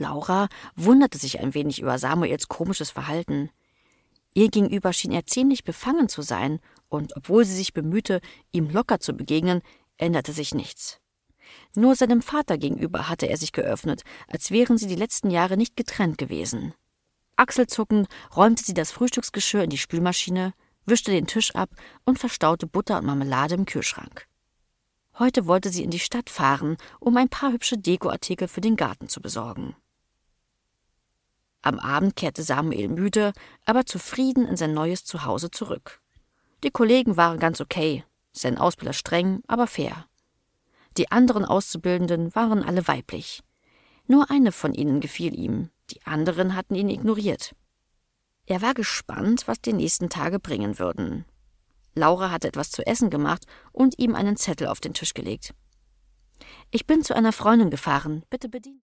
Laura wunderte sich ein wenig über Samuels komisches Verhalten. Ihr gegenüber schien er ziemlich befangen zu sein, und obwohl sie sich bemühte, ihm locker zu begegnen, änderte sich nichts. Nur seinem Vater gegenüber hatte er sich geöffnet, als wären sie die letzten Jahre nicht getrennt gewesen. Achselzuckend räumte sie das Frühstücksgeschirr in die Spülmaschine, wischte den Tisch ab und verstaute Butter und Marmelade im Kühlschrank. Heute wollte sie in die Stadt fahren, um ein paar hübsche Dekoartikel für den Garten zu besorgen. Am Abend kehrte Samuel müde, aber zufrieden in sein neues Zuhause zurück. Die Kollegen waren ganz okay, sein Ausbilder streng, aber fair. Die anderen Auszubildenden waren alle weiblich. Nur eine von ihnen gefiel ihm, die anderen hatten ihn ignoriert. Er war gespannt, was die nächsten Tage bringen würden. Laura hatte etwas zu essen gemacht und ihm einen Zettel auf den Tisch gelegt. »Ich bin zu einer Freundin gefahren, bitte bedienen.«